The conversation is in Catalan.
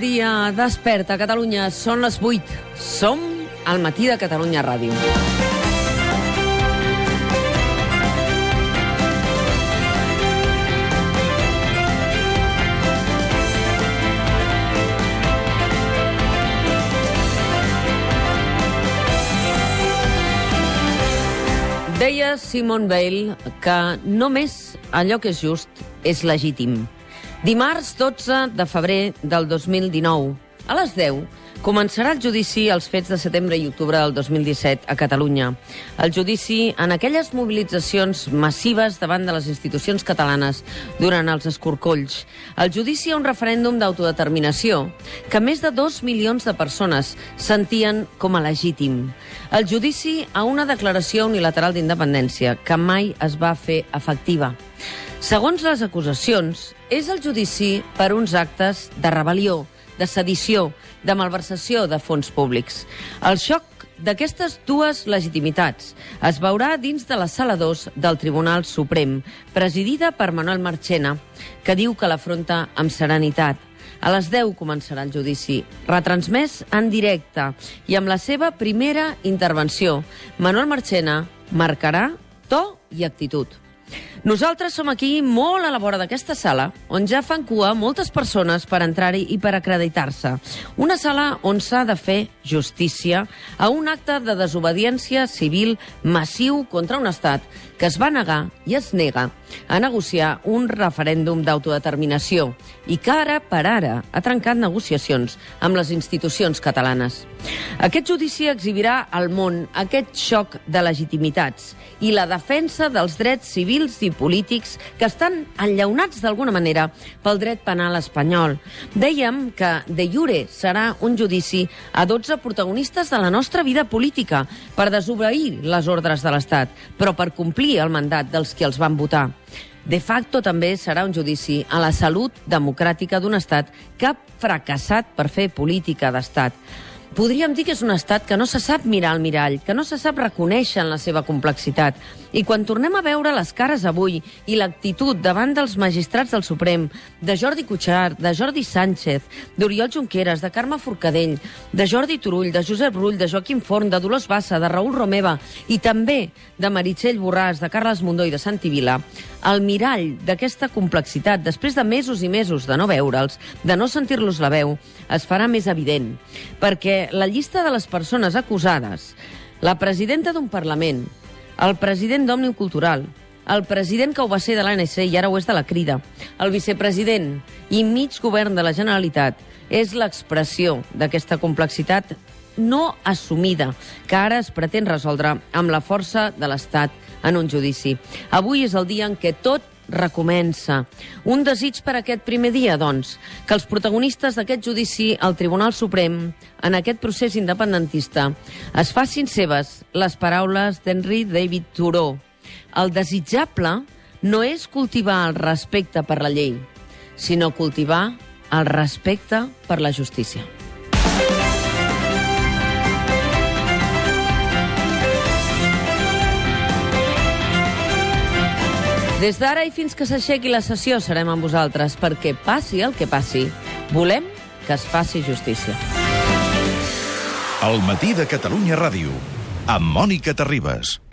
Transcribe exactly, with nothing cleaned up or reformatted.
dia. Desperta, Catalunya. Són les vuit. Som al matí de Catalunya Ràdio. Deia Simone Weil que només allò que és just és legítim. Dimarts dotze de febrer del dos mil dinou, a les deu, començarà el judici als fets de setembre i octubre del dos mil disset a Catalunya. El judici en aquelles mobilitzacions massives davant de les institucions catalanes durant els escorcolls. El judici a un referèndum d'autodeterminació que més de dos milions de persones sentien com a legítim. El judici a una declaració unilateral d'independència que mai es va fer efectiva. Segons les acusacions, és el judici per uns actes de rebel·lió, de sedició, de malversació de fons públics. El xoc d'aquestes dues legitimitats es veurà dins de la sala dos del Tribunal Suprem, presidida per Manuel Marchena, que diu que l'afronta amb serenitat. A les deu començarà el judici, retransmès en directe, i amb la seva primera intervenció, Manuel Marchena marcarà to i actitud. Nosaltres som aquí molt a la vora d'aquesta sala, on ja fan cua moltes persones per entrar-hi i per acreditar-se. Una sala on s'ha de fer justícia a un acte de desobediència civil massiu contra un estat que es va negar i es nega a negociar un referèndum d'autodeterminació i que ara, per ara, ha trencat negociacions amb les institucions catalanes. Aquest judici exhibirà al món aquest xoc de legitimitats i la defensa dels drets civils i polítics que estan enllaunats d'alguna manera pel dret penal espanyol. Dèiem que de jure serà un judici a dotze protagonistes de la nostra vida política per desobeir les ordres de l'Estat, però per complir el mandat dels que els van votar. De facto també serà un judici a la salut democràtica d'un estat que ha fracassat per fer política d'estat. Podríem dir que és un estat que no se sap mirar al mirall, que no se sap reconèixer en la seva complexitat. I quan tornem a veure les cares avui i l'actitud davant dels magistrats del Suprem, de Jordi Cuixart, de Jordi Sánchez, d'Oriol Junqueras, de Carme Forcadell, de Jordi Turull, de Josep Rull, de Joaquim Forn, de Dolors Bassa, de Raül Romeva i també de Meritxell Borràs, de Carles Mundó i de Santi Vila, el mirall d'aquesta complexitat, després de mesos i mesos de no veure'ls, de no sentir-los la veu, es farà més evident. Perquè la llista de les persones acusades, la presidenta d'un Parlament, el president d'Òmnium Cultural, el president que ho va ser de l'A N C i ara ho és de la Crida, el vicepresident i mig govern de la Generalitat, és l'expressió d'aquesta complexitat no assumida, que ara es pretén resoldre amb la força de l'Estat en un judici. Avui és el dia en què tot recomença. Un desig per aquest primer dia, doncs, que els protagonistes d'aquest judici al Tribunal Suprem, en aquest procés independentista, es facin seves les paraules d'Henry David Thoreau. El desitjable no és cultivar el respecte per la llei, sinó cultivar el respecte per la justícia. Des d'ara i fins que s'aixequi la sessió serem amb vosaltres, perquè passi el que passi, volem que es faci justícia. El matí de Catalunya Ràdio, amb Mònica Terribas.